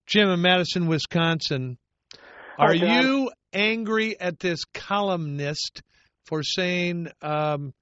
Jim in Madison, Wisconsin. Hi, Are John. you angry at this columnist for saying, well,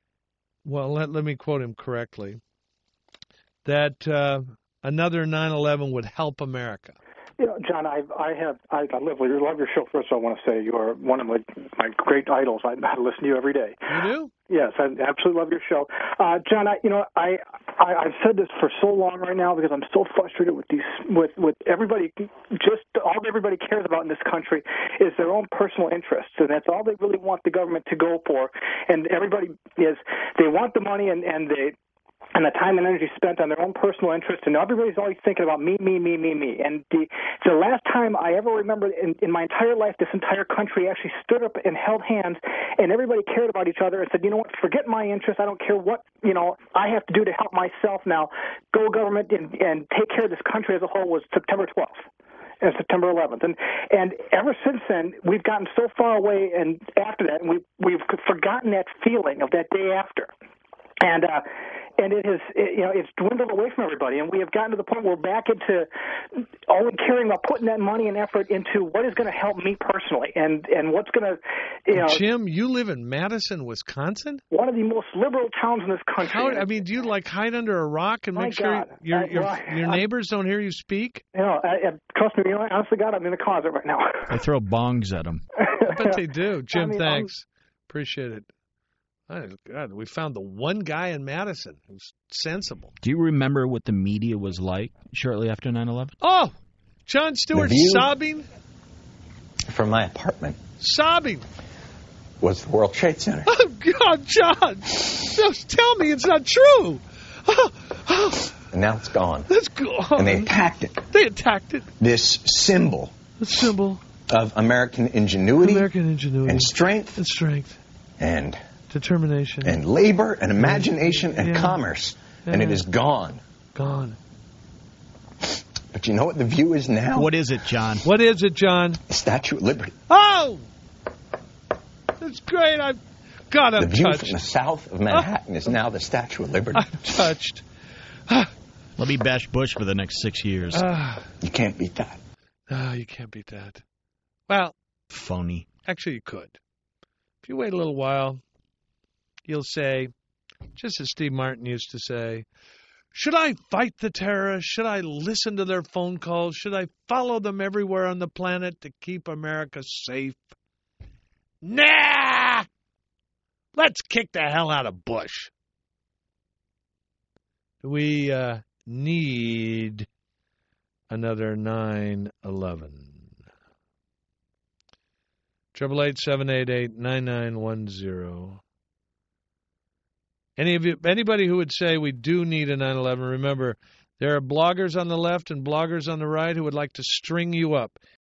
let me quote him correctly, that another 9/11 would help America? You know, John, I love your show. First, I want to say you are one of my great idols. I listen to you every day. You do? Yes, I absolutely love your show, John. I've said this for so long right now because I'm so frustrated with everybody. Just all everybody cares about in this country is their own personal interests, and that's all they really want the government to go for. And everybody they want the money and the time and energy spent on their own personal interest, and everybody's always thinking about me. And the last time I ever remember in my entire life, this entire country actually stood up and held hands, and everybody cared about each other and said, you know what, forget my interests. I don't care what, I have to do to help myself now. Go government and take care of this country as a whole was September 12th. And September 11th, and ever since then we've gotten so far away, and after that, and we've forgotten that feeling of that day after, and it has, it's dwindled away from everybody, and we have gotten to the point where we're back into only caring about putting that money and effort into what is going to help me personally, and what's going to, Jim, you live in Madison, Wisconsin? One of the most liberal towns in this country. Do you hide under a rock and make sure your neighbors don't hear you speak? Trust me, honestly, God, I'm in the closet right now. I throw bongs at them. I bet they do. Jim, thanks. Appreciate it. Oh, God, we found the one guy in Madison who's sensible. Do you remember what the media was like shortly after 9/11? Oh, Jon Stewart sobbing? From my apartment. Sobbing. Was the World Trade Center. Oh, God, John. Just tell me it's not true. And now it's gone. It's gone. And they attacked it. This symbol. The symbol. Of American ingenuity. And strength. And determination. And labor and imagination and commerce. Yeah. And it is gone. Gone. But you know what the view is now? What is it, John? What is it, John? The Statue of Liberty. Oh! That's great. I'm touched. The view touched. From the south of Manhattan is now the Statue of Liberty. I'm touched. Let me bash Bush for the next 6 years. You can't beat that. No, you can't beat that. Well, phony. Actually, you could. If you wait a little while, you'll say, just as Steve Martin used to say, should I fight the terrorists? Should I listen to their phone calls? Should I follow them everywhere on the planet to keep America safe? Nah! Let's kick the hell out of Bush. We need another 9/11. 888-788-9910. Anybody who would say we do need a 9/11, remember, there are bloggers on the left and bloggers on the right who would like to string you up.